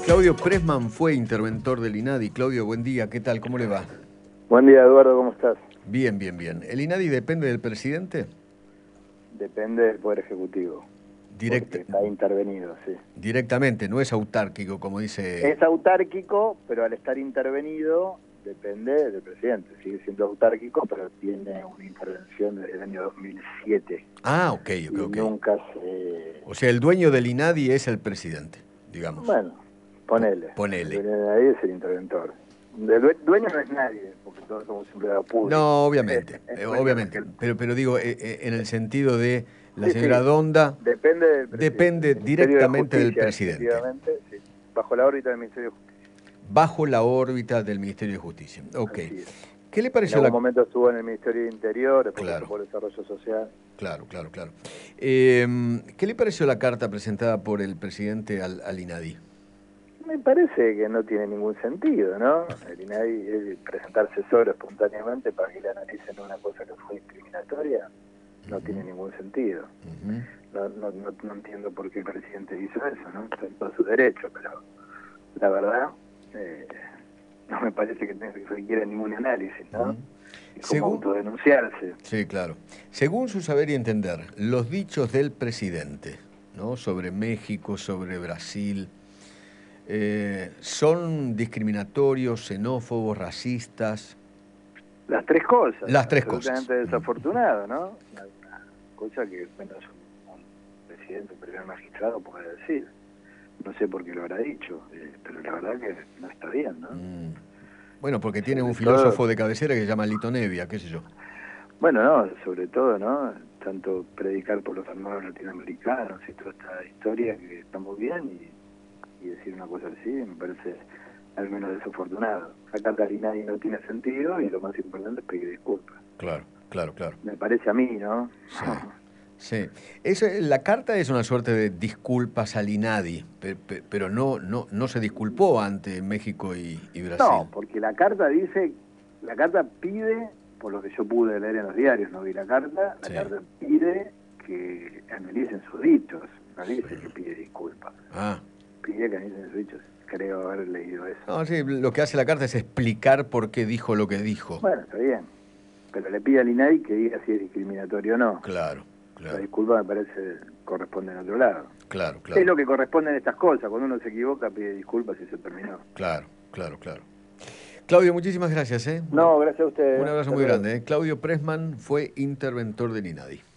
Claudio Pressman fue interventor del INADI. Claudio, buen día, ¿qué tal? ¿Cómo le va? Buen día, Eduardo, ¿cómo estás? Bien, bien, bien. ¿El INADI depende del presidente? Depende del Poder Ejecutivo, porque está intervenido, sí. Directamente, no es autárquico, como dice... Es autárquico, pero al estar intervenido depende del presidente. Sigue siendo autárquico, pero tiene una intervención desde el año 2007. Ah, ok. Y nunca se... O sea, el dueño del INADI es el presidente, digamos. Bueno, ponele. Ponele. El dueño de nadie es el interventor. El dueño no es nadie, porque todos somos empleados públicos. No, obviamente, obviamente. Pero digo, en el sentido de la sí, señora Donda... Depende del presidente. Depende directamente del presidente. Sí, bajo la órbita del Ministerio de Justicia. Bajo la órbita del Ministerio de Justicia. Ok. ¿Qué le pareció en algún momento estuvo en el Ministerio de Interior, después claro. por Desarrollo Social. Claro. ¿Qué le pareció la carta presentada por el presidente al INADI? Me parece que no tiene ningún sentido, ¿no? El INADI es presentarse solo espontáneamente para que le analicen una cosa que fue discriminatoria, no tiene ningún sentido. No entiendo por qué el presidente hizo eso, ¿no? Está en todo su derecho, pero la verdad no me parece que requiera ningún análisis, ¿no? Es como autodenunciarse. Sí, claro. Según su saber y entender, los dichos del presidente, ¿no?, sobre México, sobre Brasil, ¿son discriminatorios, xenófobos, racistas? Las tres cosas. Las tres cosas. Absolutamente desafortunado, ¿no? Una cosa que menos un presidente, un primer magistrado puede decir. No sé por qué lo habrá dicho, pero la verdad que no está bien, ¿no? Bueno, porque tiene un filósofo de cabecera que se llama Lito Nebbia, qué sé yo. Bueno, no, sobre todo, ¿no? Tanto predicar por los hermanos latinoamericanos y toda esta historia que está muy bien y decir una cosa así me parece al menos desafortunado. Acá nadie no tiene sentido y lo más importante es pedir disculpas. Claro. Me parece a mí, ¿no? Sí. La carta es una suerte de disculpas al INADI, pero no se disculpó ante México y Brasil. No, porque la carta pide, por lo que yo pude leer en los diarios, no vi la carta pide que analicen sus dichos, no dice que pide disculpas. Pide que analicen sus dichos, creo haber leído eso. No, sí, lo que hace la carta es explicar por qué dijo lo que dijo. Bueno, está bien, pero le pide al INADI que diga si es discriminatorio o no. Claro. La disculpa me parece corresponde en otro lado. Claro. Es lo que corresponde en estas cosas. Cuando uno se equivoca, pide disculpas y se terminó. Claro. Claudio, muchísimas gracias. No, gracias a ustedes. Un abrazo muy grande. Claudio Pressman fue interventor del INADI.